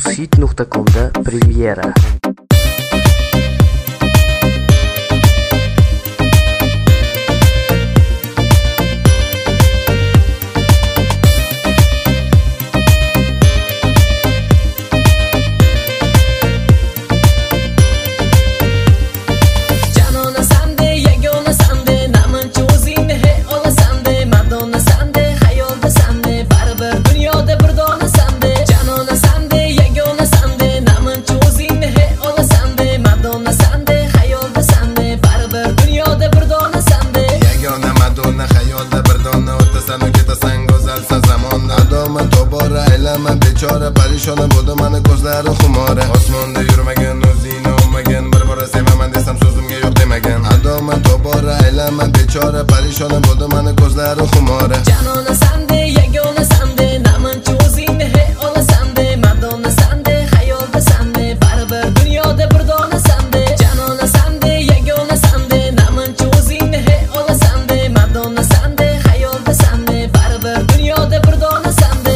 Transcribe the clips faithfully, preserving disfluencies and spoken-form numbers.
Newshit nuqta comda premyera. Man bechora parishona bo'ldi mani ko'zlari xumora. Osmonda yurmagan, o'zingni olmagan, bir bora sevaman desam so'zimga yo'q demagan. Adoman tobora aylaman bechora parishona bo'ldi mani ko'zlari xumora. Janona sande, yagona sande, namanchi o'zingni he olasande, Madonna sande, xayolda sande, baribir dunyoda bir dona sande. Janona sande, yagona sande, namanchi o'zingni he olasande, Madonna sande, xayolda sande, baribir dunyoda bir dona sande.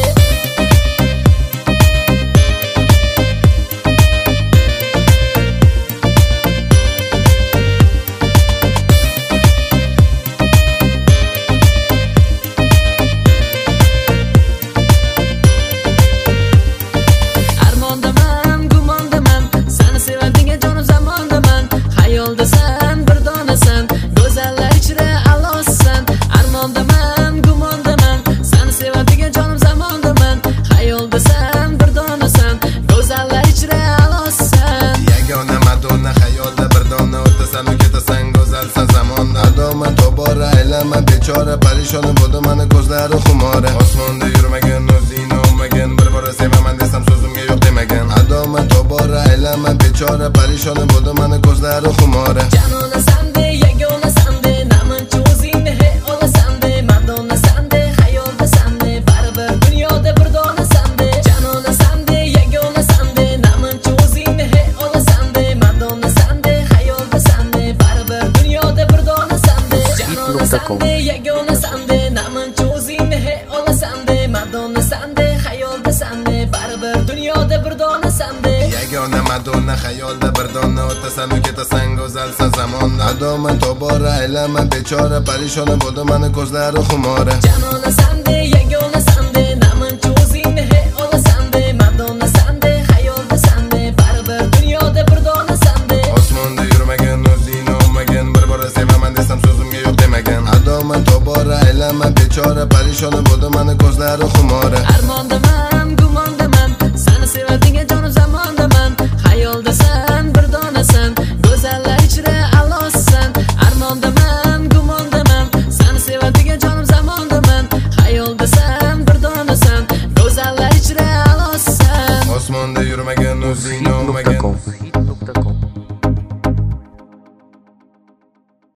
Adoman tobora aylaman bechora parishona bo'ldi mani ko'zlari xumora. Osmonda yurmagan, o'zingni olmagan, bir bora sevaman desam so'zimga yo'q demagan. Adoman tobora aylaman bechora parishona bo'ldi mani ko'zlari xumora. Janona sande, yagona sande, namanchi o'zingni he olasande, Madonna sande, xayolda sande, baribir dunyoda bir dona sande. Janona sande, yagona sande, namanchi o'zingni he olasande, Madonna sande, xayolda sande, baribir dunyoda bir dona sande. Janona sande, yagona sande, namanchi o'zingni he olasande, Madonna sande, xayolda sande, baribir dunyoda bir dona sande. Yagona Madonna xayolda bir dona o'tasan u ketasan go'zalsan zamon. Adoman tobora aylaman bechora parishona bo'ldi mani ko'zlari xumora. Janona sande, yagona sande, namanchi o'zingni he olasande, Madonna sande, xayolda sande, baribir dunyoda bir dona sande. Osmonda yurmagan, o'zingni olmagan, bir bora sevaman desam so'zimga yo'q demagan. Adoman tobora aylaman bechora parishona bo'ldi mani ko'zlari xumora. Armondaman